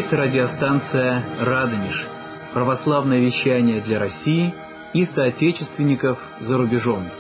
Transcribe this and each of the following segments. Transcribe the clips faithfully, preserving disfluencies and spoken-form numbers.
Это радиостанция «Радонеж», православное вещание для России и соотечественников за рубежом.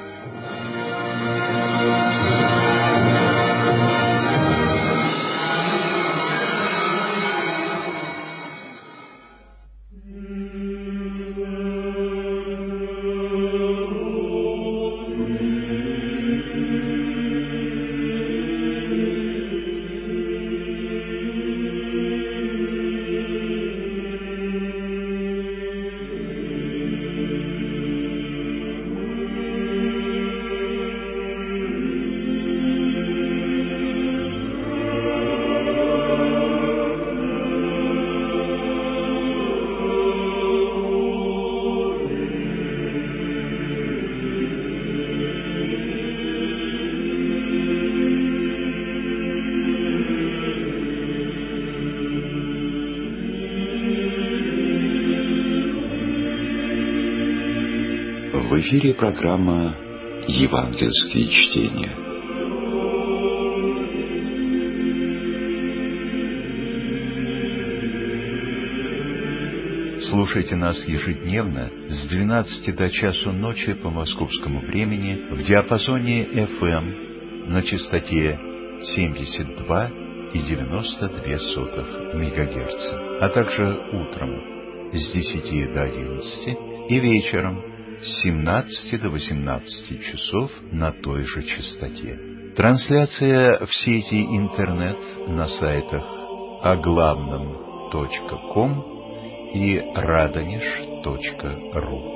В эфире программа «Евангельские чтения». Слушайте нас ежедневно с двенадцати до часу ночи по московскому времени в диапазоне эф эм на частоте семьдесят два и девяносто две сотых мегагерца, а также утром с десяти до одиннадцати и вечером с семнадцати до восемнадцати часов на той же частоте. Трансляция в сети интернет на сайтах о главном точка ком и радонеж точка ру.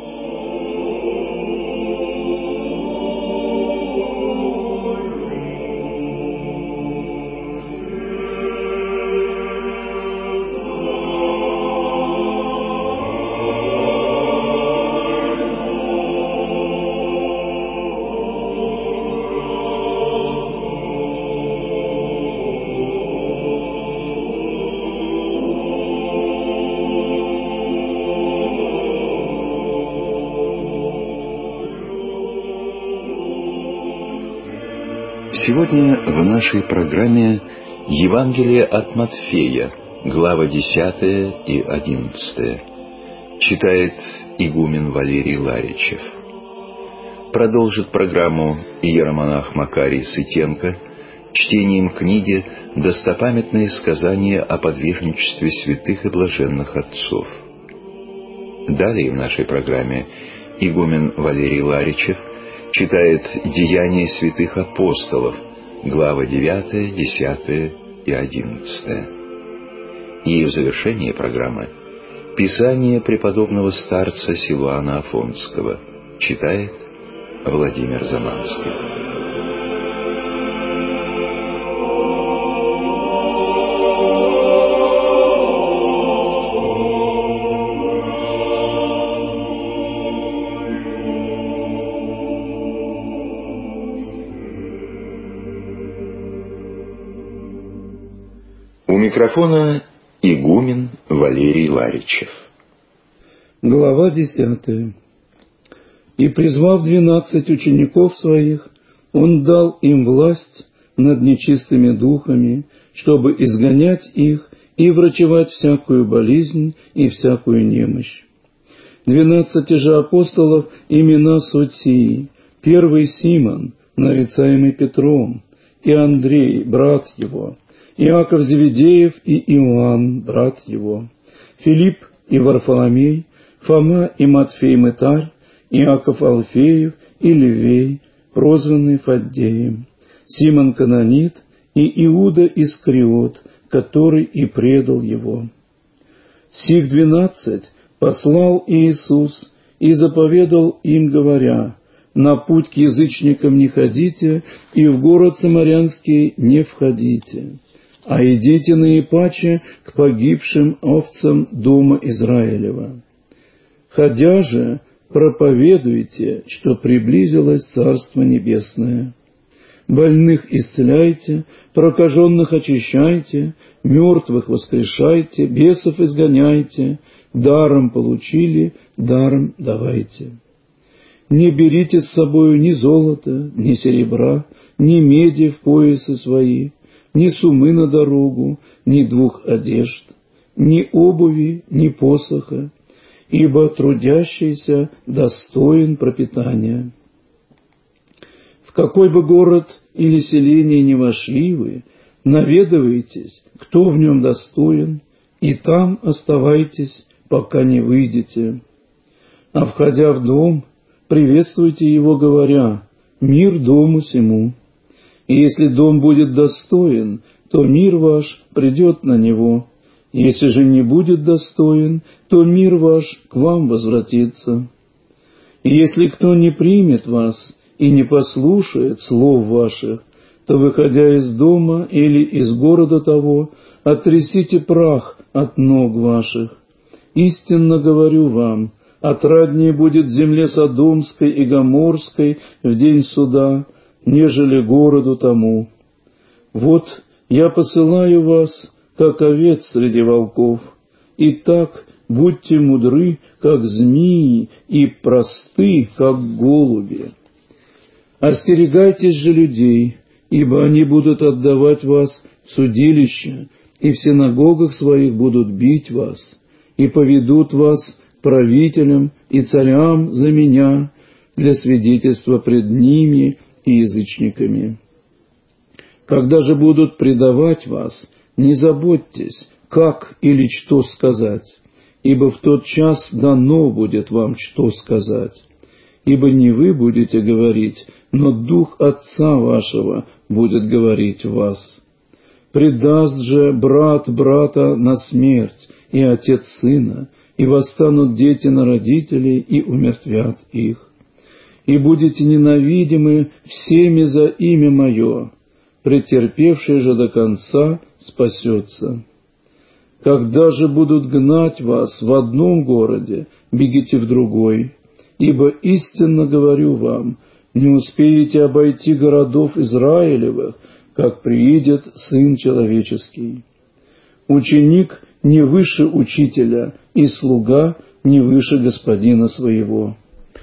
Сегодня в нашей программе Евангелие от Матфея, глава десятая и одиннадцатая. Читает игумен Валерий Ларичев. Продолжит программу иеромонах Макарий Сытенко чтением книги «Достопамятные сказания о подвижничестве святых и блаженных отцов». Далее в нашей программе игумен Валерий Ларичев читает «Деяния святых апостолов», глава девятая, десятая и одиннадцатая. И в завершении программы «Писание преподобного старца Силуана Афонского» читает Владимир Заманский. У микрофона игумен Валерий Ларичев. Глава десятая. «И, призвав двенадцать учеников своих, он дал им власть над нечистыми духами, чтобы изгонять их и врачевать всякую болезнь и всякую немощь. Двенадцати же апостолов имена суть сии: первый Симон, нарицаемый Петром, и Андрей, брат его, Иаков Зеведеев и Иоанн, брат его, Филипп и Варфоломей, Фома и Матфей Мытарь, Иаков Алфеев и Левей, прозванный Фаддеем, Симон Канонит и Иуда Искариот, который и предал его. Сих двенадцать послал Иисус и заповедал им, говоря: на путь к язычникам не ходите и в город Самарянский не входите, а идите наипаче к погибшим овцам дома Израилева. Ходя же, проповедуйте, что приблизилось Царство Небесное. Больных исцеляйте, прокаженных очищайте, мертвых воскрешайте, бесов изгоняйте, даром получили, даром давайте. Не берите с собою ни золота, ни серебра, ни меди в поясы свои, ни сумы на дорогу, ни двух одежд, ни обуви, ни посоха, ибо трудящийся достоин пропитания. В какой бы город или селение ни вошли вы, наведывайтесь, кто в нем достоин, и там оставайтесь, пока не выйдете. А входя в дом, приветствуйте его, говоря: «Мир дому сему». И если дом будет достоин, то мир ваш придет на него. Если же не будет достоин, то мир ваш к вам возвратится. И если кто не примет вас и не послушает слов ваших, то, выходя из дома или из города того, оттрясите прах от ног ваших. Истинно говорю вам, отраднее будет земле Содомской и Гоморской в день суда, нежели городу тому. Вот я посылаю вас, как овец среди волков. Итак, будьте мудры, как змеи, и просты, как голуби. Остерегайтесь же людей, ибо они будут отдавать вас в судилище, и в синагогах своих будут бить вас, и поведут вас правителям и царям за меня для свидетельства пред ними и язычниками. Когда же будут предавать вас, не заботьтесь, как или что сказать, ибо в тот час дано будет вам, что сказать. Ибо не вы будете говорить, но Дух Отца вашего будет говорить в вас. Предаст же брат брата на смерть, и отец сына, и восстанут дети на родителей, и умертвят их. И будете ненавидимы всеми за имя Мое, претерпевший же до конца спасется. Когда же будут гнать вас в одном городе, бегите в другой, ибо истинно говорю вам, не успеете обойти городов Израилевых, как приидет Сын Человеческий. Ученик не выше учителя, и слуга не выше господина своего.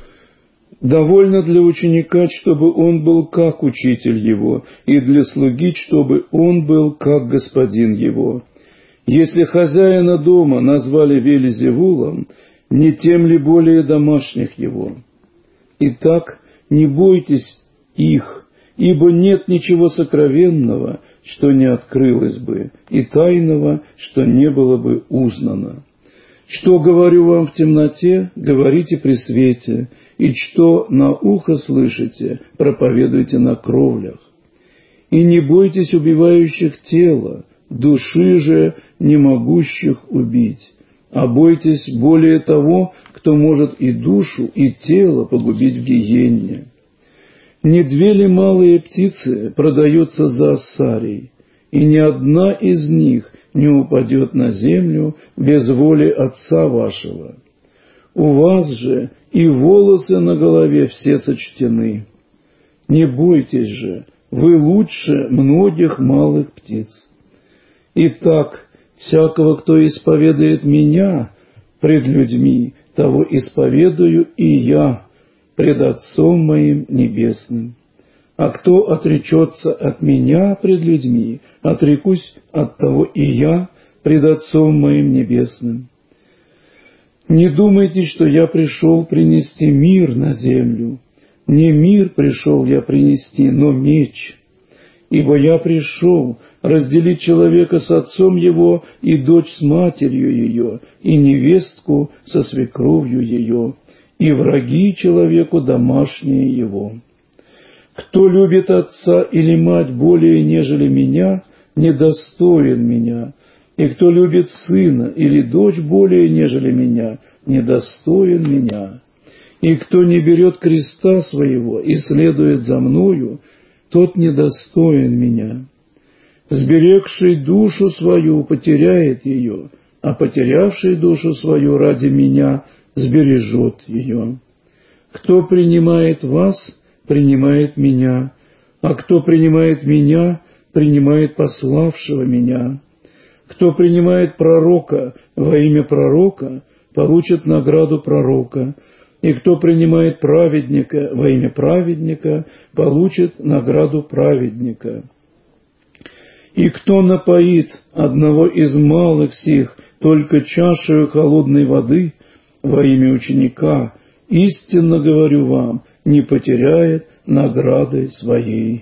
Довольно для ученика, чтобы он был как учитель его, и для слуги, чтобы он был как господин его. Если хозяина дома назвали Вельзевулом, не тем ли более домашних его? Итак, не бойтесь их, ибо нет ничего сокровенного, что не открылось бы, и тайного, что не было бы узнано. Что говорю вам в темноте, говорите при свете, и что на ухо слышите, проповедуйте на кровлях. И не бойтесь убивающих тело, души же не могущих убить, а бойтесь более того, кто может и душу, и тело погубить в гиенне. Не две ли малые птицы продаются за ассарий, и ни одна из них не упадет на землю без воли Отца вашего? У вас же и волосы на голове все сочтены. Не бойтесь же, вы лучше многих малых птиц. Итак, всякого, кто исповедует Меня пред людьми, того исповедую и Я пред Отцом Моим Небесным. А кто отречется от Меня пред людьми, отрекусь от того и Я пред Отцом Моим Небесным. Не думайте, что Я пришел принести мир на землю. Не мир пришел Я принести, но меч. Ибо Я пришел разделить человека с отцом его, и дочь с матерью ее, и невестку со свекровью ее, и враги человеку домашние его. Кто любит отца или мать более, нежели Меня, недостоин Меня, и кто любит сына или дочь более, нежели Меня, недостоин Меня. И кто не берет креста своего и следует за Мною, тот недостоин Меня. Сберегший душу свою потеряет ее, а потерявший душу свою ради Меня сбережет ее. Кто принимает вас, принимает Меня, а кто принимает Меня, принимает пославшего Меня. Кто принимает пророка во имя пророка, получит награду пророка, и кто принимает праведника во имя праведника, получит награду праведника. И кто напоит одного из малых сих только чашею холодной воды во имя ученика, истинно говорю вам, не потеряет награды своей».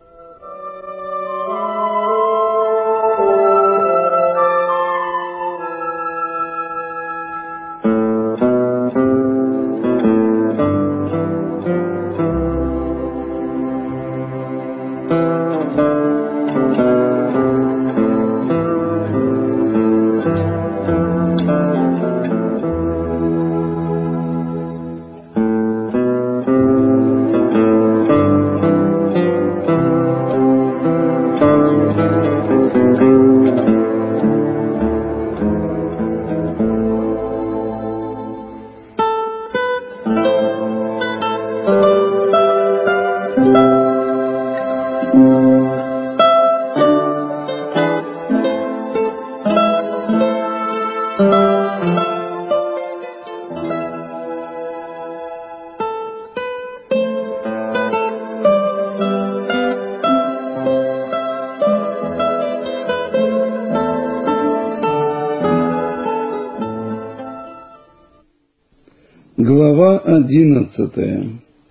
Глава одиннадцатая.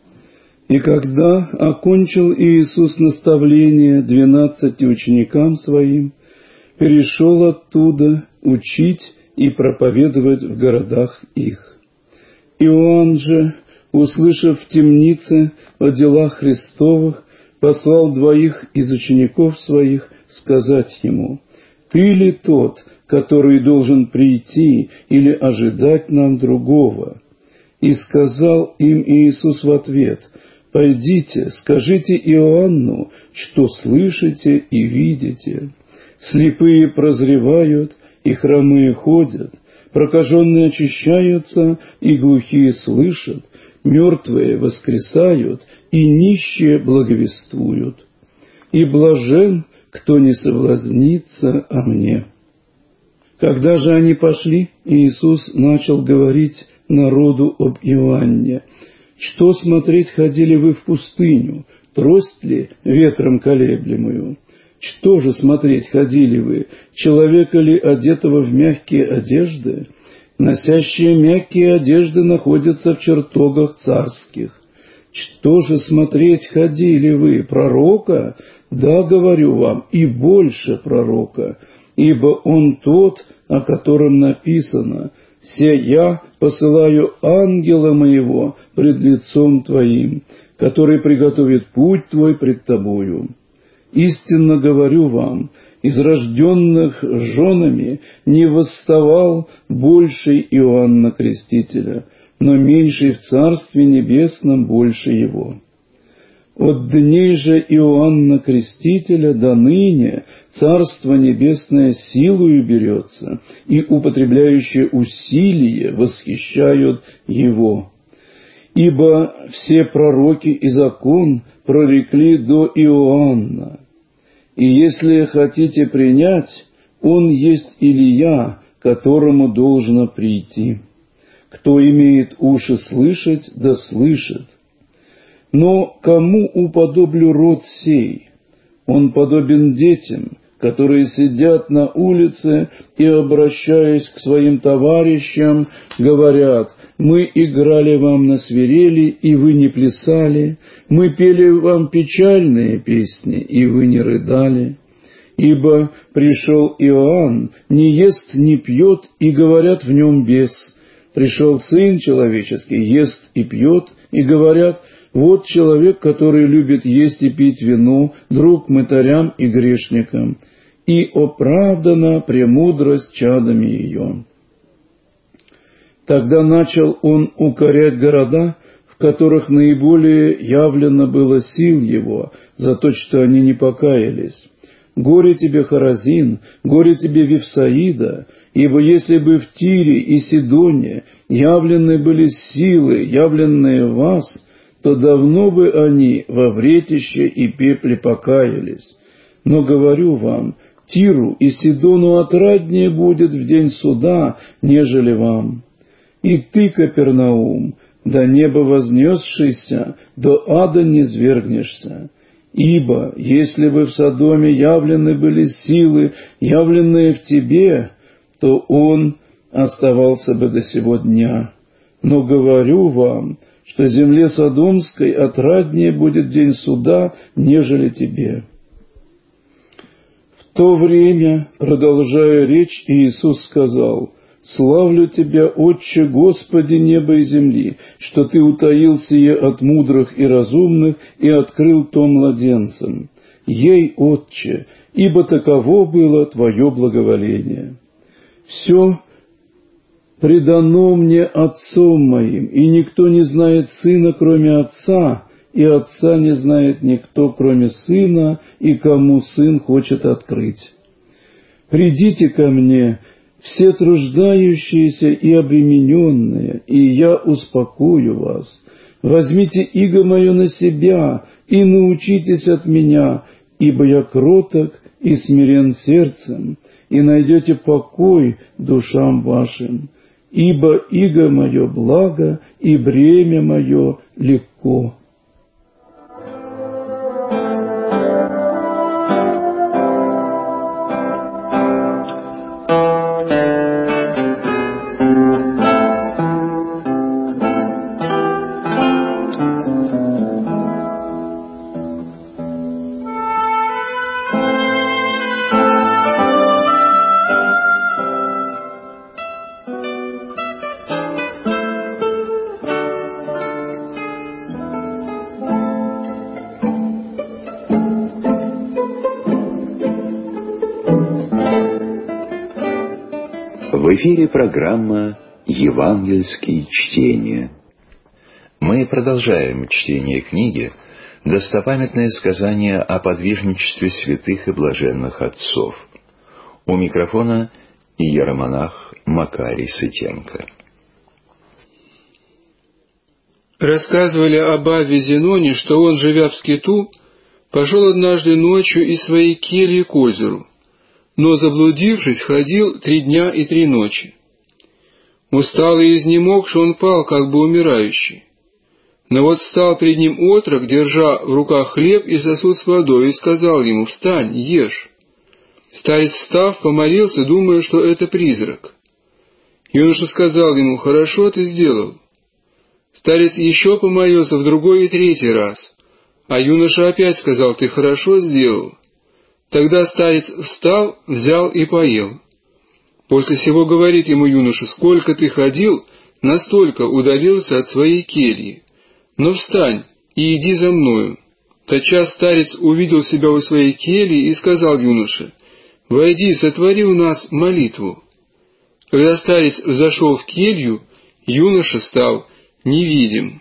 И когда окончил Иисус наставление двенадцати ученикам Своим, перешел оттуда учить и проповедовать в городах их. Иоанн же, услышав в темнице о делах Христовых, послал двоих из учеников Своих сказать Ему: «Ты ли тот, который должен прийти, или ожидать нам другого?» И сказал им Иисус в ответ: «Пойдите, скажите Иоанну, что слышите и видите. Слепые прозревают, и хромые ходят, прокаженные очищаются, и глухие слышат, мертвые воскресают, и нищие благовествуют. И блажен, кто не соблазнится о мне». Когда же они пошли, Иисус начал говорить народу об Иоанне: «Что смотреть ходили вы в пустыню? Трость ли ветром колеблемую? Что же смотреть ходили вы? Человека ли, одетого в мягкие одежды? Носящие мягкие одежды находятся в чертогах царских. Что же смотреть ходили вы? Пророка? Да, говорю вам, и больше пророка. Ибо он тот, о котором написано: «Се я посылаю ангела моего пред лицом твоим, который приготовит путь твой пред тобою. Истинно говорю вам, из рожденных женами не восставал больший Иоанна Крестителя, но меньший в Царстве Небесном больше его. От дней же Иоанна Крестителя до ныне Царство Небесное силою берется, и употребляющие усилие восхищают его. Ибо все пророки и закон прорекли до Иоанна. И если хотите принять, он есть Илия, которому должно прийти. Кто имеет уши слышать, да слышит. Но кому уподоблю род сей? Он подобен детям, которые сидят на улице и, обращаясь к своим товарищам, говорят: «Мы играли вам на свирели, и вы не плясали, мы пели вам печальные песни, и вы не рыдали. Ибо пришел Иоанн, не ест, не пьет, и говорят в нем бес. Пришел Сын Человеческий, ест и пьет, и говорят: вот человек, который любит есть и пить вино, друг мытарям и грешникам, и оправдана премудрость чадами ее». Тогда начал он укорять города, в которых наиболее явлено было сил его, за то, что они не покаялись. «Горе тебе, Хоразин, горе тебе, Вифсаида, ибо если бы в Тире и Сидоне явлены были силы, явленные в вас, то давно бы они во вретище и пепле покаялись. Но говорю вам, Тиру и Сидону отраднее будет в день суда, нежели вам. И ты, Капернаум, до неба вознесшийся, до ада не свергнешься. Ибо если бы в Содоме явлены были силы, явленные в тебе, то он оставался бы до сего дня. Но говорю вам, что земле Содомской отраднее будет день суда, нежели тебе». В то время, продолжая речь, Иисус сказал: «Славлю Тебя, Отче, Господи неба и земли, что Ты утаил сие от мудрых и разумных и открыл то младенцам. Ей, Отче, ибо таково было Твое благоволение. Все предано мне Отцом моим, и никто не знает Сына, кроме Отца, и Отца не знает никто, кроме Сына, и кому Сын хочет открыть. Придите ко мне, все труждающиеся и обремененные, и я успокою вас. Возьмите иго мое на себя и научитесь от меня, ибо я кроток и смирен сердцем, и найдете покой душам вашим, ибо иго мое благо и бремя мое легко». В эфире программа «Евангельские чтения». Мы продолжаем чтение книги «Достопамятное сказание о подвижничестве святых и блаженных отцов». У микрофона иеромонах Макарий Сытенко. Рассказывали об Авве Зеноне, что он, живя в скиту, пошел однажды ночью из своей кельи к озеру, но, заблудившись, ходил три дня и три ночи. Усталый и изнемогший, он пал, как бы умирающий. Но вот встал пред ним отрок, держа в руках хлеб и сосуд с водой, и сказал ему: «Встань, ешь». Старец, встав, помолился, думая, что это призрак. Юноша сказал ему: «Хорошо ты сделал». Старец еще помолился в другой и третий раз, а юноша опять сказал: «Ты хорошо сделал». Тогда старец встал, взял и поел. После сего говорит ему юноша: «Сколько ты ходил, настолько удалился от своей кельи. Но встань и иди за мною». Тотчас старец увидел себя у своей кельи и сказал юноше: «Войди, сотвори у нас молитву». Когда старец взошел в келью, юноша стал невидим.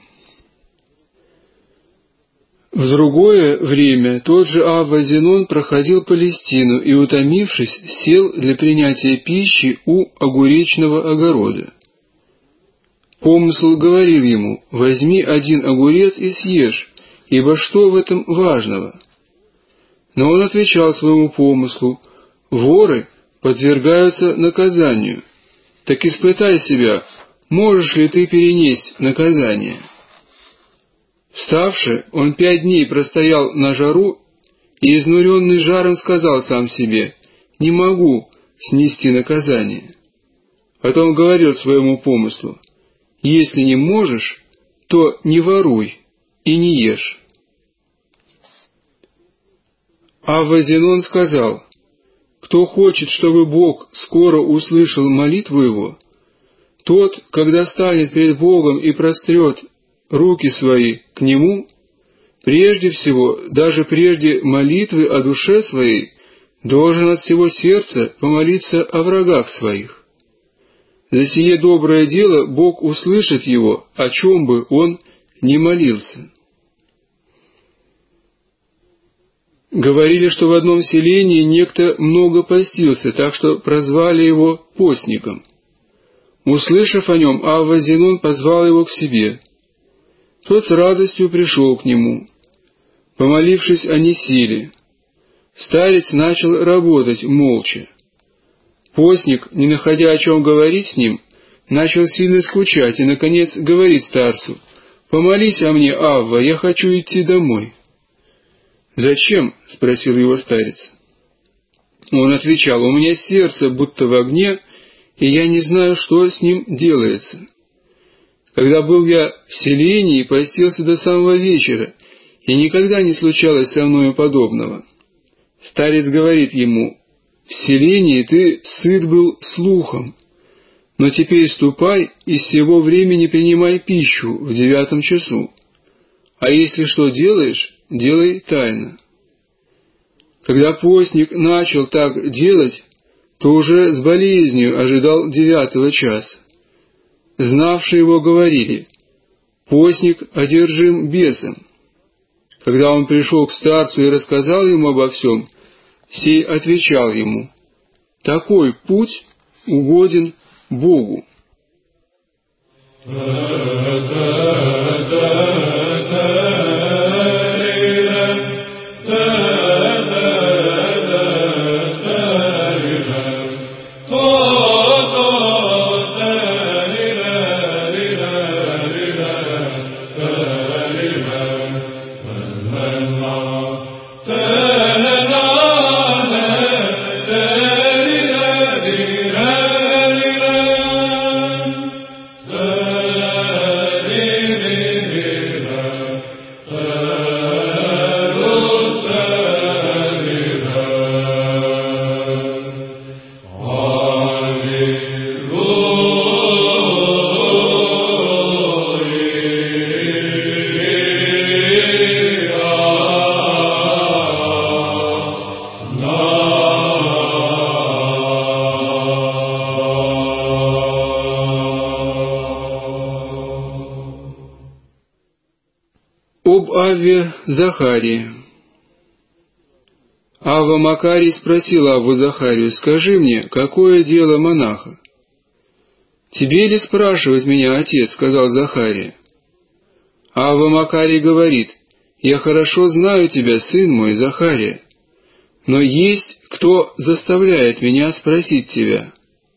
В другое время тот же Авва Зенон проходил Палестину и, утомившись, сел для принятия пищи у огуречного огорода. Помысл говорил ему: «Возьми один огурец и съешь, ибо что в этом важного?» Но он отвечал своему помыслу: «Воры подвергаются наказанию. Так испытай себя, можешь ли ты перенесть наказание?» Вставши, он пять дней простоял на жару и, изнуренный жаром, сказал сам себе: «Не могу снести наказание». Потом говорил своему помыслу: «Если не можешь, то не воруй и не ешь». Авва Зенон сказал: «Кто хочет, чтобы Бог скоро услышал молитву его, тот, когда станет пред Богом и прострет руки свои к Нему, прежде всего, даже прежде молитвы о душе своей, должен от всего сердца помолиться о врагах своих. За сие доброе дело Бог услышит его, о чем бы он ни молился». Говорили, что в одном селении некто много постился, так что прозвали его постником. Услышав о нем, Авва Зенон позвал его к себе. Тот с радостью пришел к нему. Помолившись, они сели. Старец начал работать молча. Постник, не находя о чем говорить с ним, начал сильно скучать и, наконец, говорит старцу: «Помолись о мне, Авва, я хочу идти домой». «Зачем?» — спросил его старец. Он отвечал: «У меня сердце будто в огне, и я не знаю, что с ним делается. Когда был я в селении, постился до самого вечера, и никогда не случалось со мною подобного». Старец говорит ему: «В селении ты сыт был слухом, но теперь ступай и с сего времени принимай пищу в девятом часу. А если что делаешь, делай тайно». Когда постник начал так делать, то уже с болезнью ожидал девятого часа. Знавшие его говорили: «Постник одержим бесом». Когда он пришел к старцу и рассказал ему обо всем, сей отвечал ему: «Такой путь угоден Богу». Об Авве Захарии. Авва Макарий спросил Авву Захарию: «Скажи мне, какое дело монаха?» «Тебе ли спрашивать меня, отец?» — сказал Захария. Авва Макарий говорит: «Я хорошо знаю тебя, сын мой, Захария, но есть кто заставляет меня спросить тебя».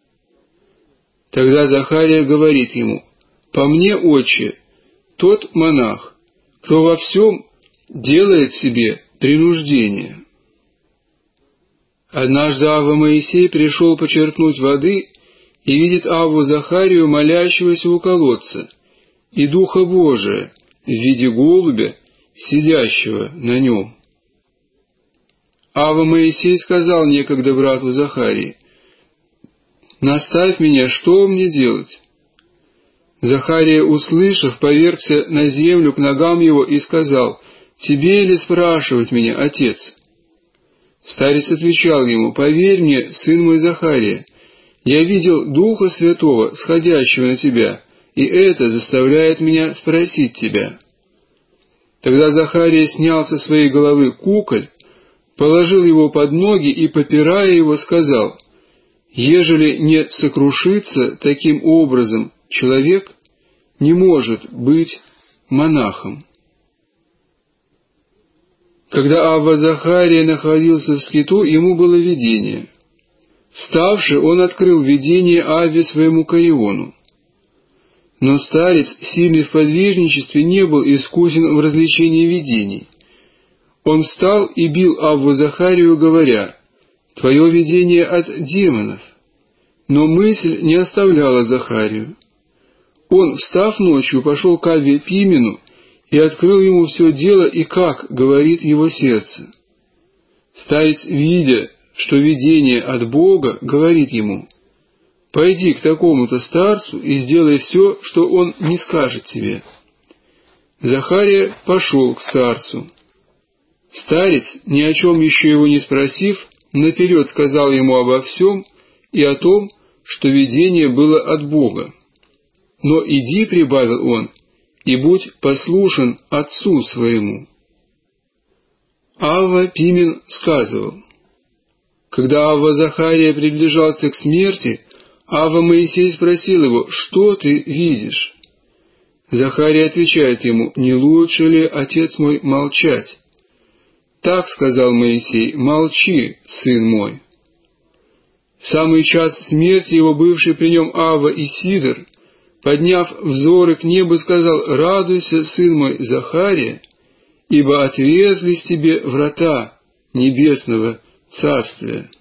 Тогда Захария говорит ему: «По мне, отче, тот монах, кто во всем делает себе принуждение». Однажды Авва Моисей пришел почерпнуть воды и видит Авву Захарию, молящегося у колодца, и Духа Божия в виде голубя, сидящего на нем. Авва Моисей сказал некогда брату Захарии: «Наставь меня, что мне делать?» Захария, услышав, повергся на землю к ногам его и сказал: «Тебе ли спрашивать меня, отец?» Старец отвечал ему: «Поверь мне, сын мой Захария, я видел Духа Святого, сходящего на тебя, и это заставляет меня спросить тебя». Тогда Захария снял со своей головы куколь, положил его под ноги и, попирая его, сказал: «Ежели не сокрушится таким образом человек, не может быть монахом». Когда Авва Захария находился в скиту, ему было видение. Вставши, он открыл видение Авве своему Кариону. Но старец, сильный в подвижничестве, не был искусен в развлечении видений. Он встал и бил Авву Захарию, говоря: «Твое видение от демонов». Но мысль не оставляла Захарию. Он, встав ночью, пошел к Авве Пимену и открыл ему все дело и как говорит его сердце. Старец, видя, что видение от Бога, говорит ему: «Пойди к такому-то старцу и сделай все, что он не скажет тебе». Захария пошел к старцу. Старец, ни о чем еще его не спросив, наперед сказал ему обо всем и о том, что видение было от Бога. «Но иди, — прибавил он, — и будь послушен отцу своему». Авва Пимен сказывал: когда Авва Захария приближался к смерти, Авва Моисей спросил его: «Что ты видишь?» Захария отвечает ему: «Не лучше ли, отец мой, молчать?» «Так, — сказал Моисей, — молчи, сын мой». В самый час смерти его бывший при нем Авва и Сидор, подняв взоры к небу, сказал: «Радуйся, сын мой Захария, ибо отверзлись тебе врата небесного царствия».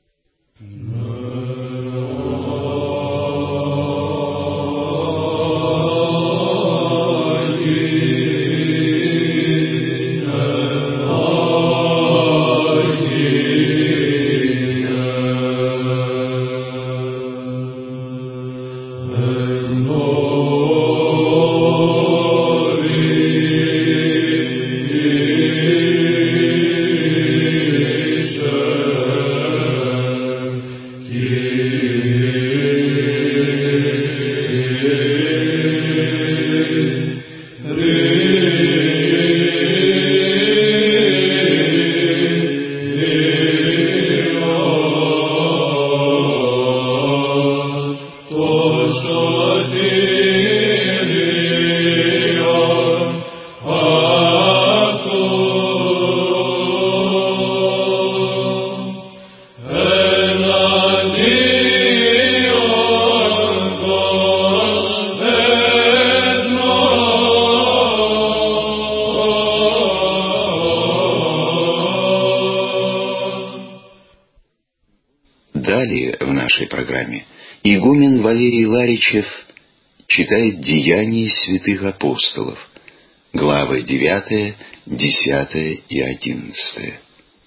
Далее в нашей программе игумен Валерий Ларичев читает «Деяния святых апостолов», главы девятая, десятая и одиннадцатая.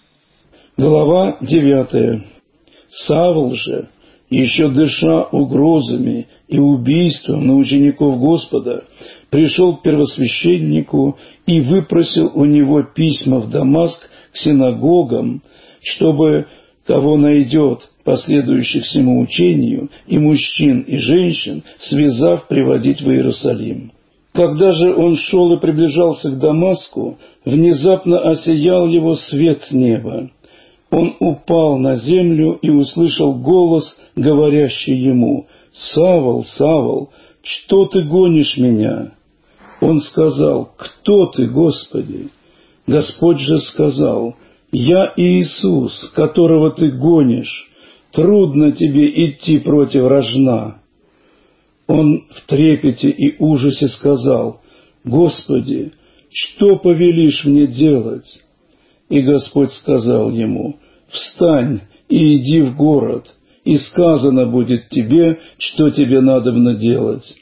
Глава девятая. Савл же, еще дыша угрозами и убийством на учеников Господа, пришел к первосвященнику и выпросил у него письма в Дамаск к синагогам, чтобы, кого найдет, последующих всему учению, и мужчин, и женщин, связав, приводить в Иерусалим. Когда же он шел и приближался к Дамаску, внезапно осиял его свет с неба. Он упал на землю и услышал голос, говорящий ему: «Савл, Савл, что ты гонишь меня?» Он сказал: «Кто ты, Господи?» Господь же сказал: «Я Иисус, которого ты гонишь. Трудно тебе идти против рожна». Он в трепете и ужасе сказал: «Господи, что повелишь мне делать?» И Господь сказал ему: «Встань и иди в город, и сказано будет тебе, что тебе надобно делать».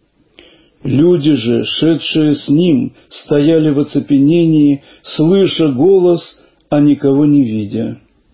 Люди же, шедшие с ним, стояли в оцепенении, слыша голос, а никого не видя.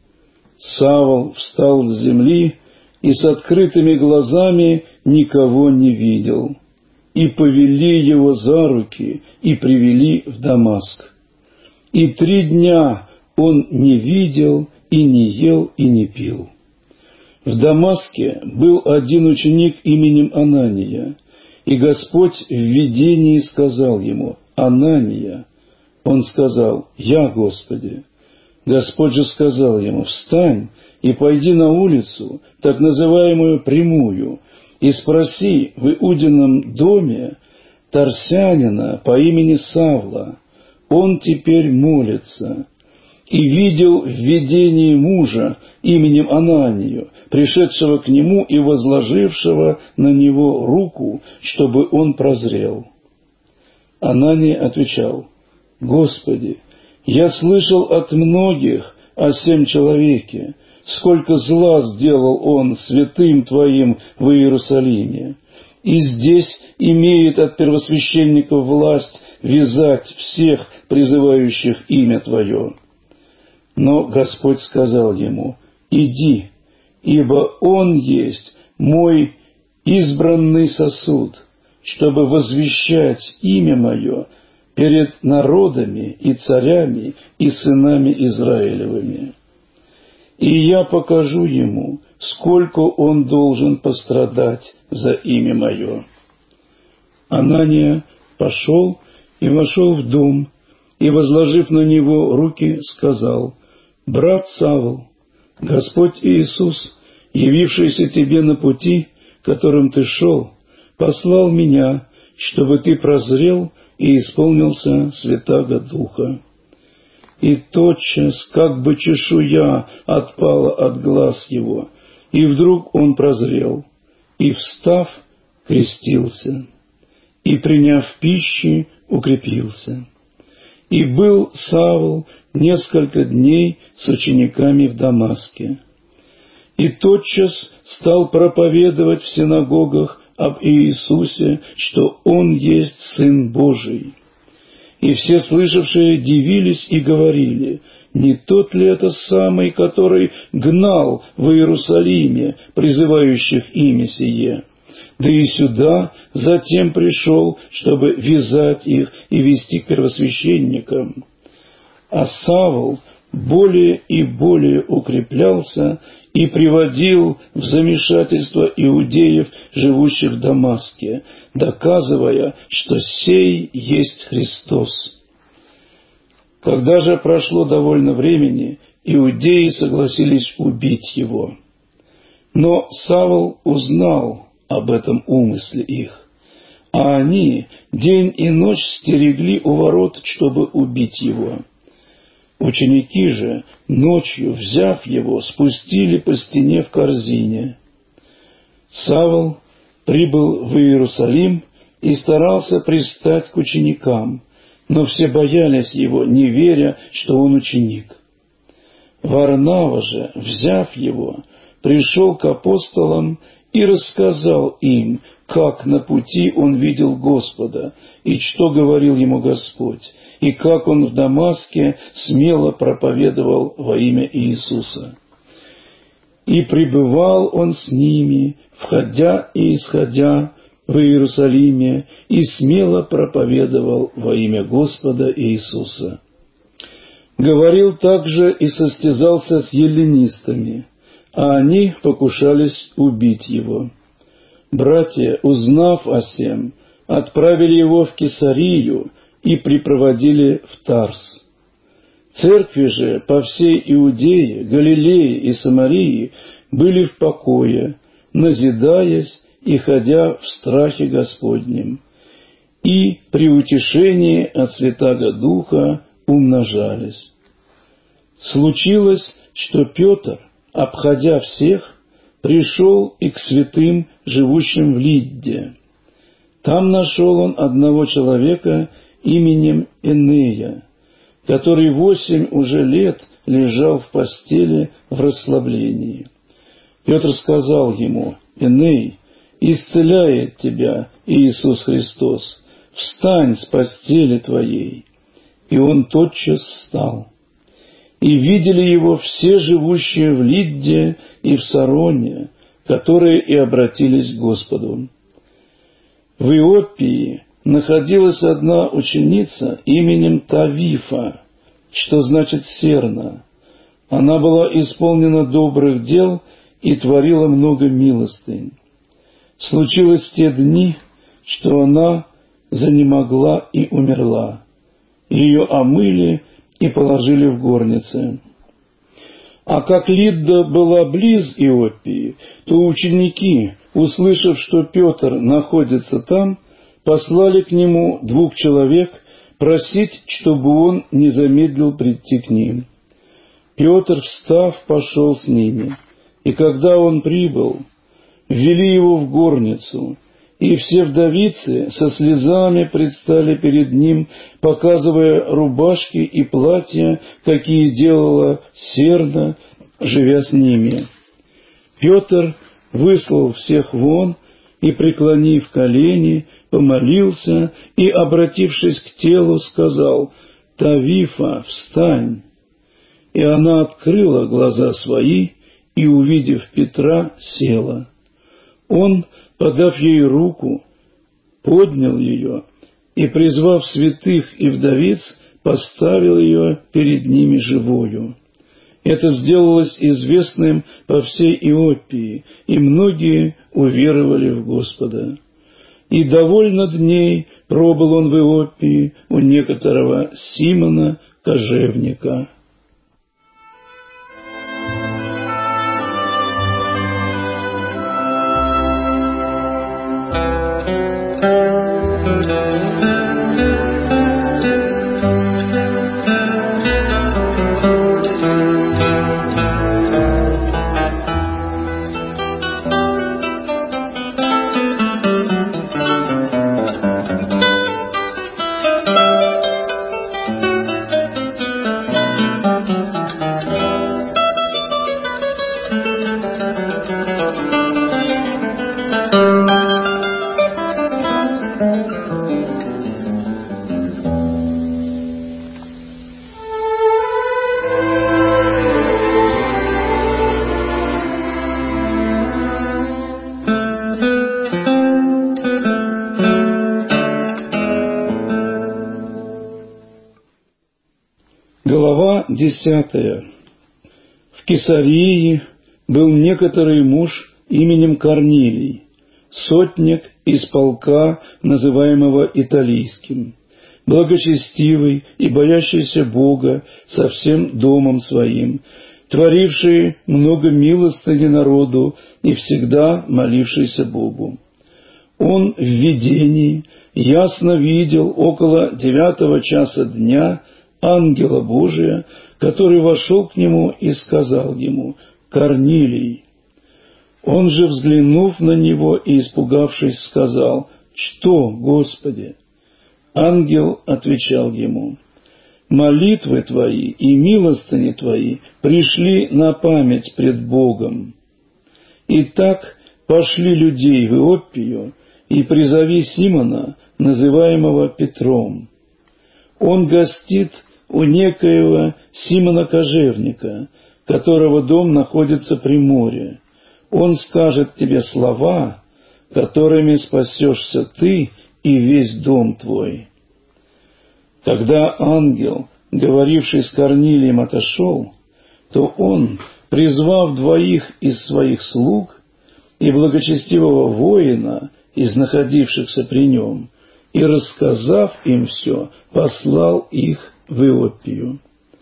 Савл встал с земли и с открытыми глазами никого не видел. И повели его за руки и привели в Дамаск. И три дня он не видел и не ел и не пил. В Дамаске был один ученик именем Анания, и Господь в видении сказал ему: «Анания». Он сказал: «Я, Господи». Господь же сказал ему: «Встань и пойди на улицу, так называемую Прямую, и спроси в Иудином доме Тарсянина по имени Савла. Он теперь молится». И видел в видении мужа именем Ананию, пришедшего к нему и возложившего на него руку, чтобы он прозрел. Анания отвечал: «Господи, я слышал от многих о сем человеке, сколько зла сделал он святым Твоим в Иерусалиме, и здесь имеет от первосвященников власть вязать всех, призывающих имя Твое». Но Господь сказал ему: «Иди, ибо он есть мой избранный сосуд, чтобы возвещать имя мое перед народами и царями и сынами Израилевыми. И я покажу ему, сколько он должен пострадать за имя мое». Анания пошел и вошел в дом, и, возложив на него руки, сказал: «Брат Савл, Господь Иисус, явившийся тебе на пути, которым ты шел, послал меня, чтобы ты прозрел и исполнился Святаго Духа». И тотчас, как бы чешуя отпала от глаз его, и вдруг он прозрел, и, встав, крестился, и, приняв пищи, укрепился. И был Савл несколько дней с учениками в Дамаске. И тотчас стал проповедовать в синагогах об Иисусе, что Он есть Сын Божий. И все слышавшие дивились и говорили: не тот ли это самый, который гнал в Иерусалиме призывающих имя сие? Да и сюда затем пришел, чтобы вязать их и вести к первосвященникам. А Савл более и более укреплялся и приводил в замешательство иудеев, живущих в Дамаске, доказывая, что сей есть Христос. Когда же прошло довольно времени, иудеи согласились убить его. Но Савл узнал об этом умысле их, а они день и ночь стерегли у ворот, чтобы убить его. Ученики же, ночью, взяв его, спустили по стене в корзине. Савл прибыл в Иерусалим и старался пристать к ученикам, но все боялись его, не веря, что он ученик. Варнава же, взяв его, пришел к апостолам и рассказал им, как на пути он видел Господа, и что говорил ему Господь, и как он в Дамаске смело проповедовал во имя Иисуса. И пребывал он с ними, входя и исходя в Иерусалиме, и смело проповедовал во имя Господа Иисуса. Говорил также и состязался с эллинистами, а они покушались убить его. Братья, узнав о сем, отправили его в Кесарию и припроводили в Тарс. Церкви же по всей Иудее, Галилее и Самарии были в покое, назидаясь и ходя в страхе Господнем, и при утешении от Святаго Духа умножались. Случилось, что Петр, обходя всех, пришел и к святым, живущим в Лидде. Там нашел он одного человека именем Энея, который восемь уже лет лежал в постели в расслаблении. Петр сказал ему: «Эней, исцеляет тебя Иисус Христос, встань с постели твоей». И он тотчас встал. И видели его все живущие в Лидде и в Сароне, которые и обратились к Господу. В Иоппии находилась одна ученица именем Тавифа, что значит «серна». Она была исполнена добрых дел и творила много милостынь. Случилось в те дни, что она занемогла и умерла. Ее омыли и положили в горнице. А как Лидда была близ Иоппии, то ученики, услышав, что Петр находится там, послали к нему двух человек просить, чтобы он не замедлил прийти к ним. Петр, встав, пошел с ними, и когда он прибыл, ввели его в горницу, и все вдовицы со слезами предстали перед ним, показывая рубашки и платья, какие делала серна, живя с ними. Петр выслал всех вон и, преклонив колени, помолился и, обратившись к телу, сказал: «Тавифа, встань!» И она открыла глаза свои и, увидев Петра, села. Он, подав ей руку, поднял ее и, призвав святых и вдовиц, поставил ее перед ними живою. Это сделалось известным по всей Иоппии, и многие уверовали в Господа. И довольно дней пробыл он в Иоппии у некоторого Симона Кожевника. Глава десятая. В Кесарии был некоторый муж именем Корнилий, сотник из полка, называемого Италийским, благочестивый и боящийся Бога со всем домом своим, творивший много милостыни народу и всегда молившийся Богу. Он в видении ясно видел около девятого часа дня ангела Божия, который вошел к нему и сказал ему: «Корнилий». Он же, взглянув на него и испугавшись, сказал: «Что, Господи?» Ангел отвечал ему: «Молитвы твои и милостыни твои пришли на память пред Богом. Итак, пошли людей в Иоппию и призови Симона, называемого Петром. Он гостит у некоего Симона Кожевника, которого дом находится при море. Он скажет тебе слова, которыми спасешься ты и весь дом твой». Когда ангел, говоривший с Корнилием, отошел, то он, призвав двоих из своих слуг и благочестивого воина из находившихся при нем, и, рассказав им все, послал их в Иоппию.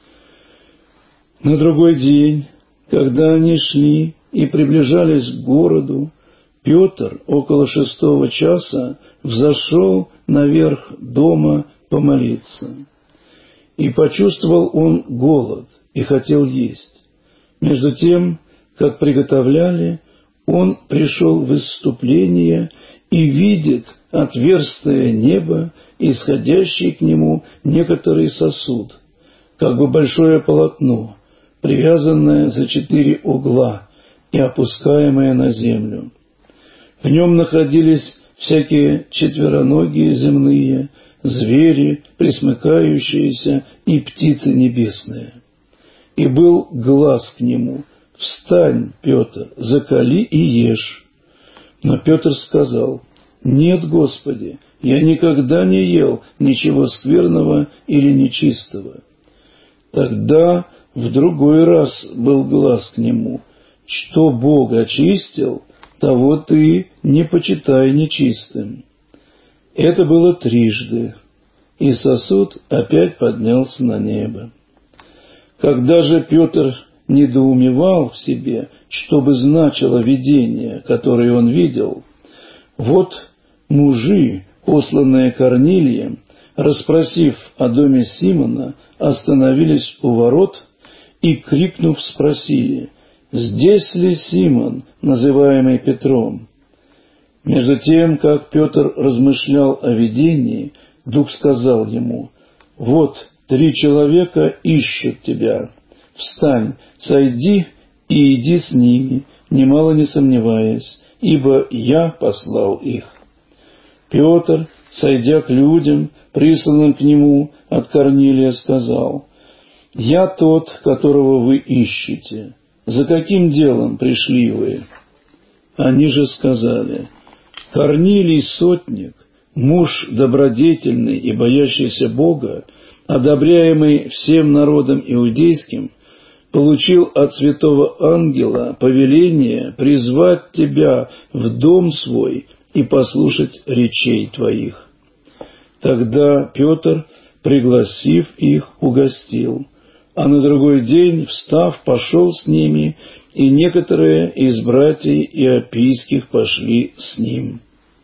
На другой день, когда они шли и приближались к городу, Петр около шестого часа взошел наверх дома помолиться. И почувствовал он голод и хотел есть. Между тем, как приготовляли, он пришел в исступление и видит отверстие неба, исходящий к нему некоторый сосуд, как бы большое полотно, привязанное за четыре угла и опускаемое на землю. В нем находились всякие четвероногие земные, звери, пресмыкающиеся и птицы небесные. И был глас к нему: «Встань, Петр, закали и ешь». Но Петр сказал: «Нет, Господи, я никогда не ел ничего скверного или нечистого». Тогда в другой раз был глас к нему: «Что Бог очистил, того ты не почитай нечистым». Это было трижды, и сосуд опять поднялся на небо. Когда же Петр недоумевал в себе, что бы значило видение, которое он видел, вот мужи, посланные Корнилием, расспросив о доме Симона, остановились у ворот и, крикнув, спросили: «Здесь ли Симон, называемый Петром?» Между тем, как Петр размышлял о видении, Дух сказал ему: «Вот три человека ищут тебя. Встань, сойди и иди с ними, немало не сомневаясь, ибо я послал их». Петр, сойдя к людям, присланным к нему от Корнилия, сказал: «Я тот, которого вы ищете. За каким делом пришли вы?» Они же сказали: «Корнилий сотник, муж добродетельный и боящийся Бога, одобряемый всем народом иудейским, получил от святого ангела повеление призвать тебя в дом свой и послушать речей твоих». Тогда Петр, пригласив их, угостил, а на другой день, встав, пошел с ними, и некоторые из братьев иопийских пошли с ним.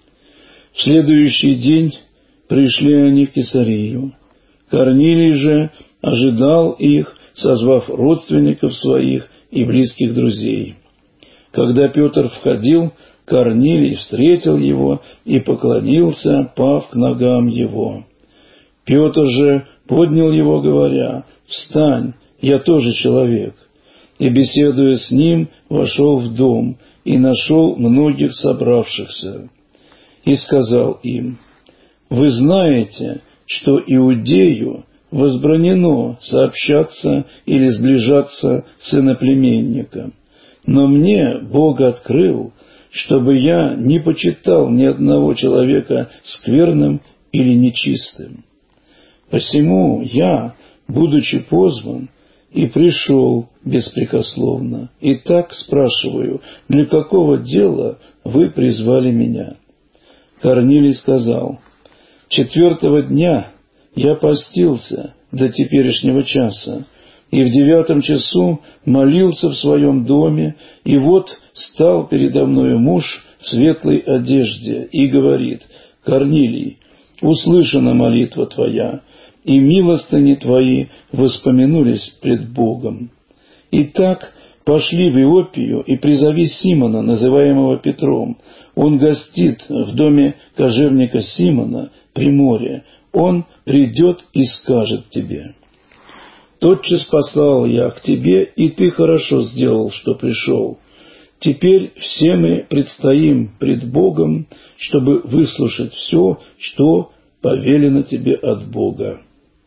В следующий день пришли они в Кесарию. Корнилий же ожидал их, созвав родственников своих и близких друзей. Когда Петр входил, Корнилий встретил его и поклонился, пав к ногам его. Петр же поднял его, говоря: «Встань, я тоже человек». И, беседуя с ним, вошел в дом и нашел многих собравшихся. И сказал им: Вы знаете, что Иудею возбранено сообщаться или сближаться с иноплеменником. Но мне Бог открыл, чтобы я не почитал ни одного человека скверным или нечистым. Посему я, будучи позван, и пришел беспрекословно. Итак, спрашиваю, для какого дела вы призвали меня? Корнилий сказал: четвертого дня я постился до теперешнего часа, и в девятом часу молился в своем доме, и вот стал передо мною муж в светлой одежде и говорит: Корнилий, услышана молитва твоя, и милостыни твои воспомянулись пред Богом. Итак, пошли в Иопию и призови Симона, называемого Петром. Он гостит в доме кожевника Симона при море. Он придет и скажет тебе. Тотчас послал я к тебе, и ты хорошо сделал, что пришел. Теперь все мы предстоим пред Богом, чтобы выслушать все, что повелено тебе от Бога.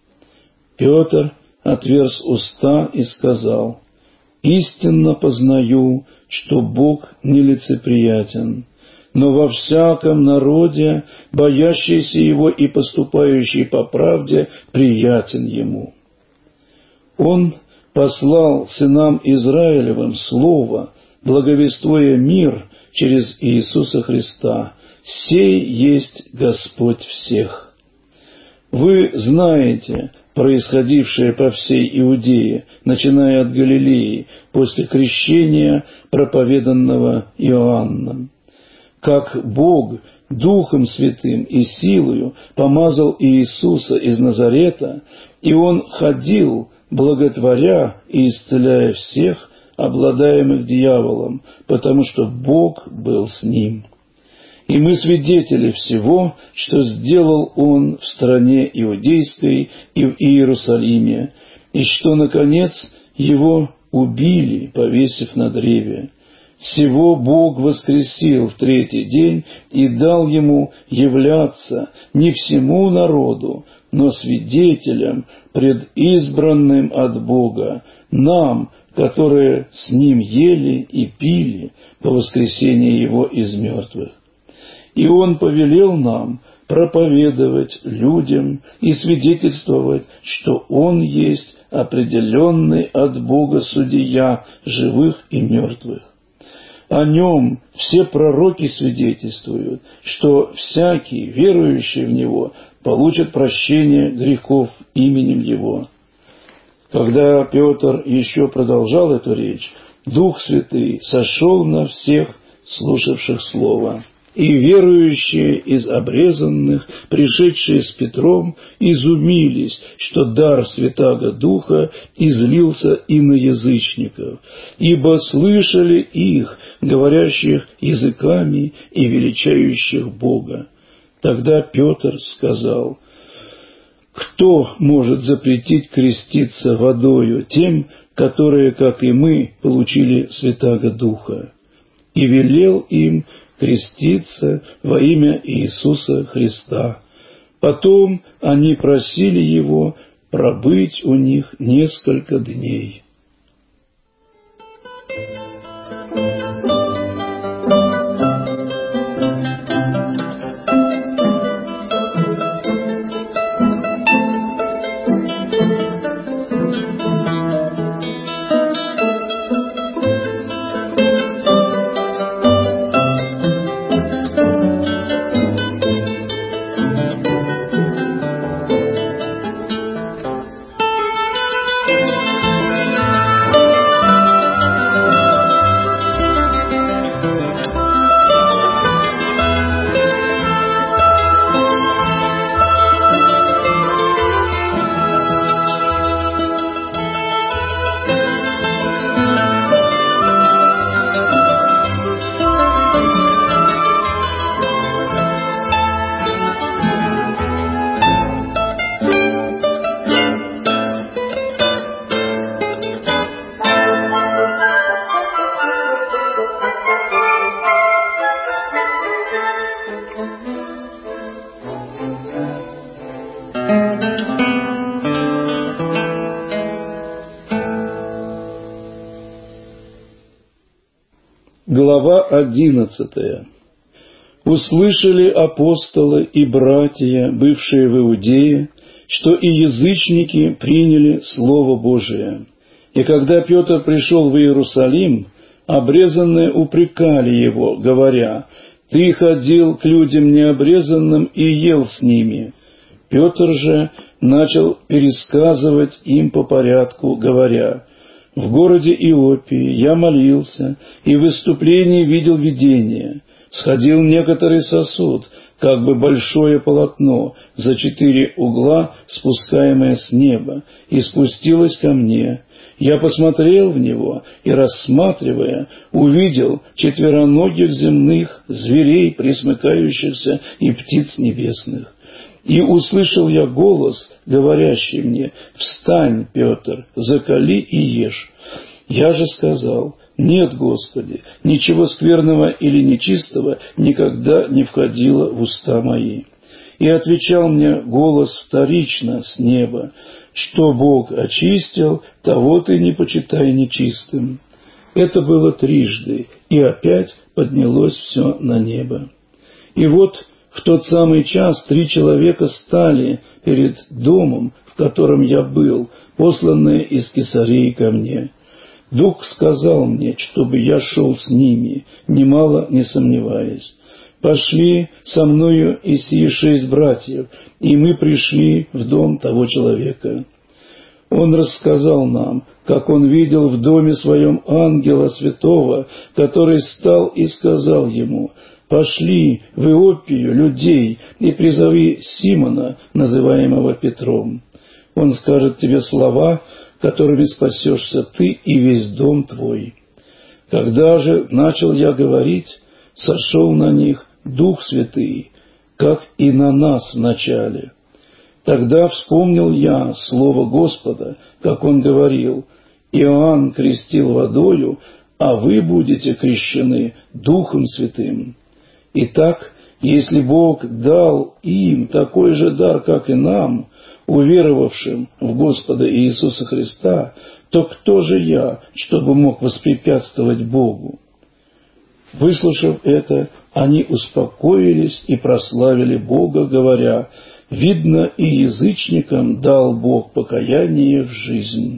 Петр отверз уста и сказал: истинно познаю, что Бог нелицеприятен, но во всяком народе, боящийся Его и поступающий по правде, приятен Ему. Он послал сынам Израилевым слово, благовествуя мир через Иисуса Христа. Сей есть Господь всех. Вы знаете происходившее по всей Иудее, начиная от Галилеи, после крещения, проповеданного Иоанном, как Бог Духом Святым и силою помазал Иисуса из Назарета, и Он ходил, благотворя и исцеляя всех, обладаемых дьяволом, потому что Бог был с Ним. И мы свидетели всего, что сделал Он в стране Иудейской и в Иерусалиме, и что, наконец, Его убили, повесив на древе. Сего Бог воскресил в третий день и дал Ему являться не всему народу, но свидетелям, предизбранным от Бога, нам, которые с Ним ели и пили по воскресении Его из мертвых. И Он повелел нам проповедовать людям и свидетельствовать, что Он есть определенный от Бога судья живых и мертвых. О Нем все пророки свидетельствуют, что всякий, верующий в Него, получит прощение грехов именем Его. Когда Петр еще продолжал эту речь, Дух Святый сошел на всех, слушавших Слово. И верующие из обрезанных, пришедшие с Петром, изумились, что дар Святаго Духа излился и на язычников, ибо слышали их, говорящих языками и величающих Бога. Тогда Петр сказал: «Кто может запретить креститься водою тем, которые, как и мы, получили Святаго Духа?» И велел им креститься во имя Иисуса Христа. Потом они просили Его пробыть у них несколько дней. Глава одиннадцатая. Услышали апостолы и братья, бывшие в Иудее, что и язычники приняли Слово Божие. И когда Петр пришел в Иерусалим, обрезанные упрекали его, говоря: «Ты ходил к людям необрезанным и ел с ними». Петр же начал пересказывать им по порядку, говоря: «В городе Иопии я молился, и в выступлении видел видение. Сходил некоторый сосуд, как бы большое полотно, за четыре угла, спускаемое с неба, и спустилось ко мне. Я посмотрел в него и, рассматривая, увидел четвероногих земных, зверей, пресмыкающихся, и птиц небесных. И услышал я голос, говорящий мне: «Встань, Петр, закали и ешь». Я же сказал: «Нет, Господи, ничего скверного или нечистого никогда не входило в уста мои». И отвечал мне голос вторично с неба: «Что Бог очистил, того ты не почитай нечистым». Это было трижды, и опять поднялось все на небо. И вот в тот самый час три человека стали перед домом, в котором я был, посланные из Кесарии ко мне. Дух сказал мне, чтобы я шел с ними, немало не сомневаясь. Пошли со мною и сии шесть братьев, и мы пришли в дом того человека. Он рассказал нам, как он видел в доме своем ангела святого, который стал и сказал ему: «Пошли в Иопию людей и призови Симона, называемого Петром. Он скажет тебе слова, которыми спасешься ты и весь дом твой». Когда же начал я говорить, сошел на них Дух Святый, как и на нас вначале. Тогда вспомнил я слово Господа, как он говорил: «Иоанн крестил водою, а вы будете крещены Духом Святым». Итак, если Бог дал им такой же дар, как и нам, уверовавшим в Господа Иисуса Христа, то кто же я, чтобы мог воспрепятствовать Богу? Выслушав это, они успокоились и прославили Бога, говоря: «Видно, и язычникам дал Бог покаяние в жизнь».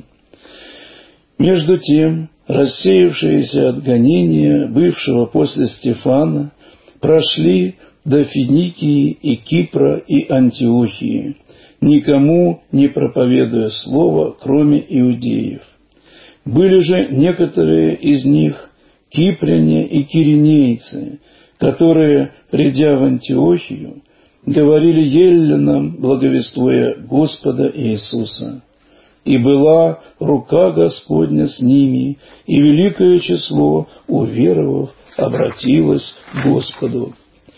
Между тем, рассеявшиеся от гонения, бывшего после Стефана, прошли до Финикии и Кипра и Антиохии, никому не проповедуя слово, кроме иудеев. Были же некоторые из них кипряне и киринейцы, которые, придя в Антиохию, говорили еллинам, благовествуя Господа Иисуса. И была рука Господня с ними, и великое число уверовав обратилось к Господу.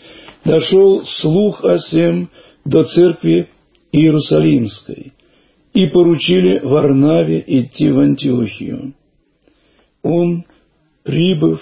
Дошел слух о сем до церкви Иерусалимской, и поручили Варнаве идти в Антиохию. Он, прибыв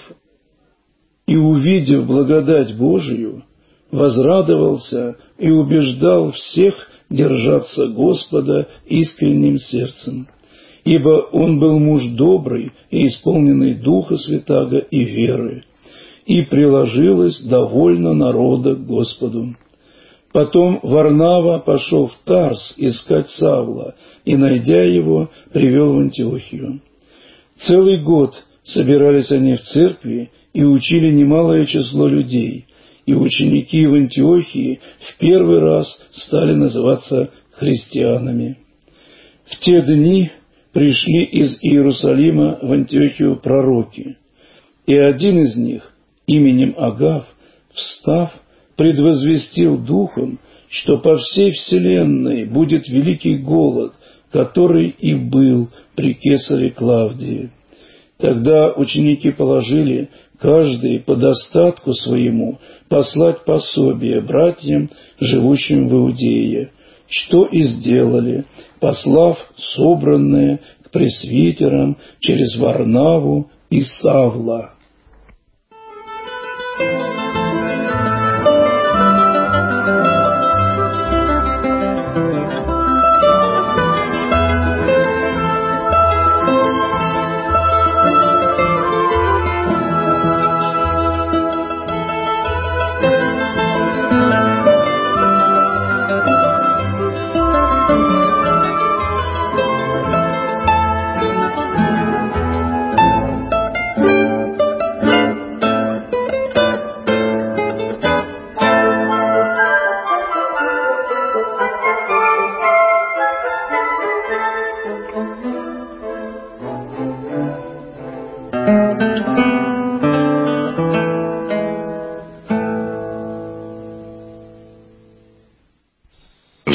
и увидев благодать Божию, возрадовался и убеждал всех держаться Господа искренним сердцем, ибо он был муж добрый и исполненный Духа Святаго и веры, и приложилось довольно народа к Господу. Потом Варнава пошел в Тарс искать Савла, и, найдя его, привел в Антиохию. Целый год собирались они в церкви и учили немалое число людей, и ученики в Антиохии в первый раз стали называться христианами. В те дни пришли из Иерусалима в Антиохию пророки, и один из них, именем Агав, встав, предвозвестил духом, что по всей вселенной будет великий голод, который и был при кесаре Клавдии. Тогда ученики положили каждый по достатку своему послать пособие братьям, живущим в Иудее, что и сделали, послав собранное к пресвитерам через Варнаву и Савла.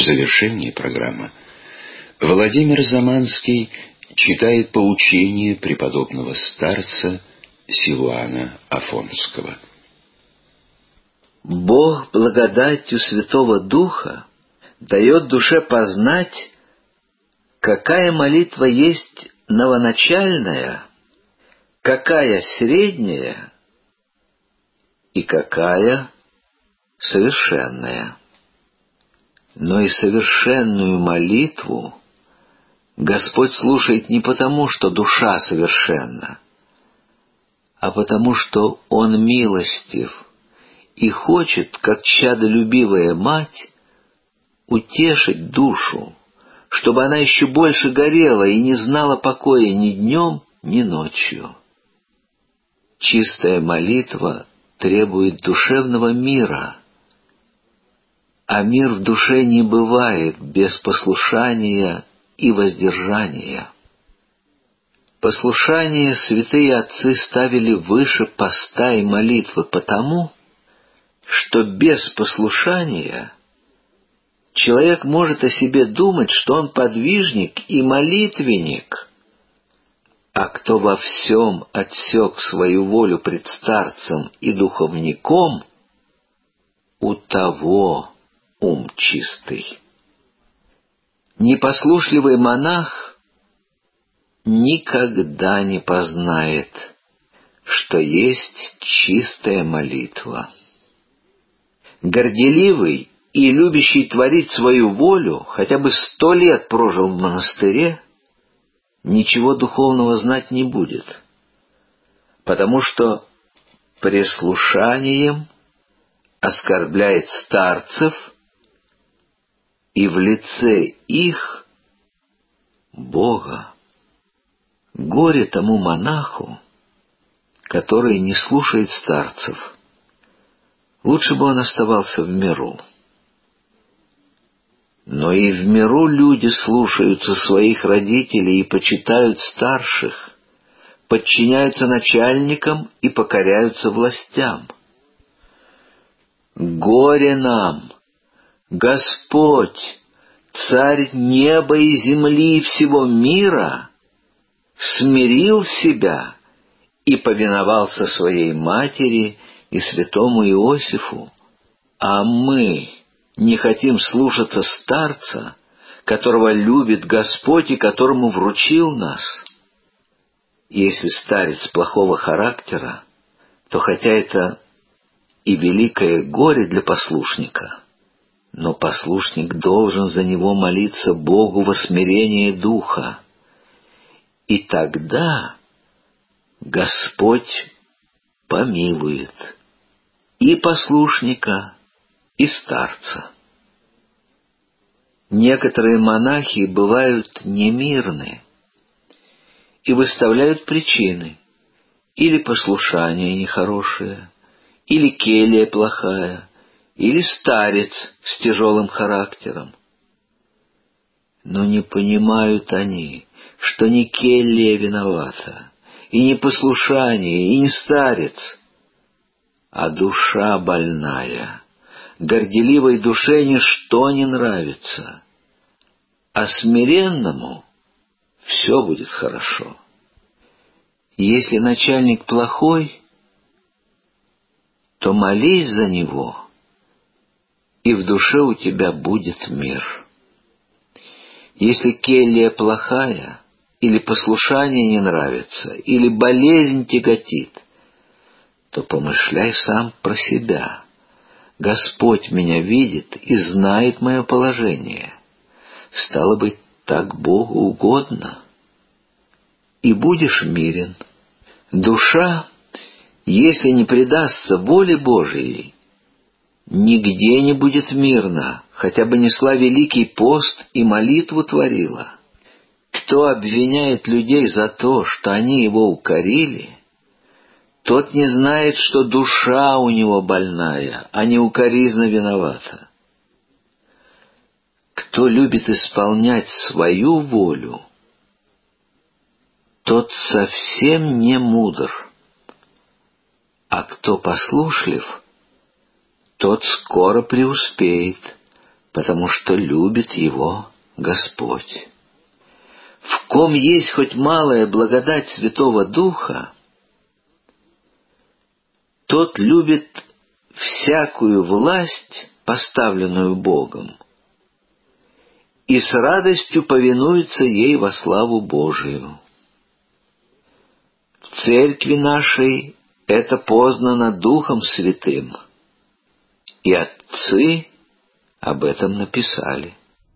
завершении программы Владимир Заманский читает поучение преподобного старца Силуана Афонского. Бог благодатью Святого Духа дает душе познать, какая молитва есть новоначальная, какая средняя и какая совершенная. Но и совершенную молитву Господь слушает не потому, что душа совершенна, а потому, что Он милостив и хочет, как чадолюбивая мать, утешить душу, чтобы она еще больше горела и не знала покоя ни днем, ни ночью. Чистая молитва требует душевного мира, а мир в душе не бывает без послушания и воздержания. Послушание святые отцы ставили выше поста и молитвы потому, что без послушания человек может о себе думать, что он подвижник и молитвенник, а кто во всем отсек свою волю пред старцем и духовником, у того ум чистый. Непослушливый монах никогда не познает, что есть чистая молитва. Горделивый и любящий творить свою волю, хотя бы сто лет прожил в монастыре, ничего духовного знать не будет, потому что преслушанием оскорбляет старцев и в лице их Бога. Горе тому монаху, который не слушает старцев. Лучше бы он оставался в миру. Но и в миру люди слушаются своих родителей и почитают старших, подчиняются начальникам и покоряются властям. Горе нам! Господь, Царь неба и земли и всего мира, смирил себя и повиновался своей матери и святому Иосифу, а мы не хотим слушаться старца, которого любит Господь и которому вручил нас. Если старец плохого характера, то хотя это и великое горе для послушника, но послушник должен за него молиться Богу во смирении духа, и тогда Господь помилует и послушника, и старца. Некоторые монахи бывают немирны и выставляют причины: или послушание нехорошее, или келья плохая, или старец с тяжелым характером. Но не понимают они, что не келья виновата, и не послушание, и не старец, а душа больная. Горделивой душе ничто не нравится, а смиренному все будет хорошо. Если начальник плохой, то молись за него, и в душе у тебя будет мир. Если келья плохая, или послушание не нравится, или болезнь тяготит, то помышляй сам про себя. Господь меня видит и знает мое положение. Стало быть, так Богу угодно. И будешь мирен. Душа, если не предастся воле Божией, нигде не будет мирна, хотя бы несла великий пост и молитву творила. Кто обвиняет людей за то, что они его укорили, тот не знает, что душа у него больная, а не укоризна виновата. Кто любит исполнять свою волю, тот совсем не мудр, а кто послушлив, тот скоро преуспеет, потому что любит его Господь. В ком есть хоть малая благодать Святого Духа, тот любит всякую власть, поставленную Богом, и с радостью повинуется ей во славу Божию. В церкви нашей это познано Духом Святым, и отцы об этом написали.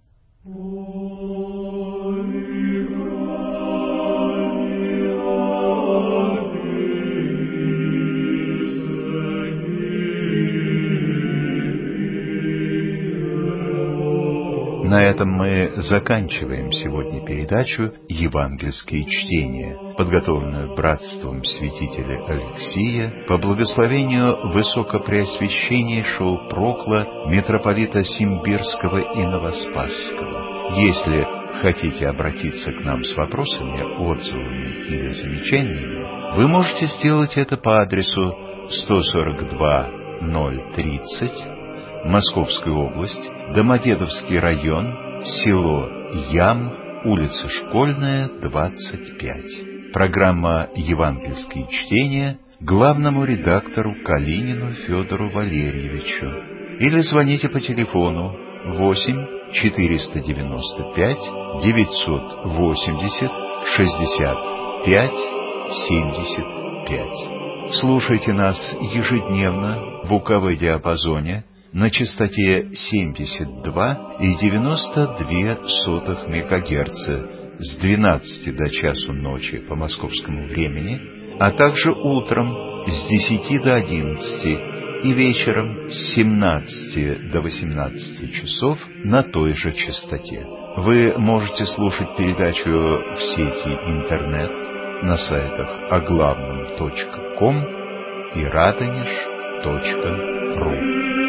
На этом мы заканчиваем сегодня передачу «Евангельские чтения», подготовленную братством святителя Алексия по благословению высокопреосвященнейшего прокла митрополита Симбирского и Новоспасского. Если хотите обратиться к нам с вопросами, отзывами или замечаниями, вы можете сделать это по адресу сто сорок два ноль тридцать, Московская область, Домодедовский район, село Ям, улица Школьная, двадцать пять. Программа «Евангельские чтения» главному редактору Калинину Федору Валерьевичу. Или звоните по телефону восемь четыреста девяносто пять девятьсот восемьдесят шестьдесят пять семьдесят пять. Слушайте нас ежедневно в УКВ-диапазоне на частоте семьдесят два и девяносто две сотых мегагерца с двенадцати до часу ночи по московскому времени, а также утром с десяти до одиннадцати и вечером с семнадцати до восемнадцати часов на той же частоте. Вы можете слушать передачу в сети интернет на сайтах оглавном точка ком и радонеж точка ру.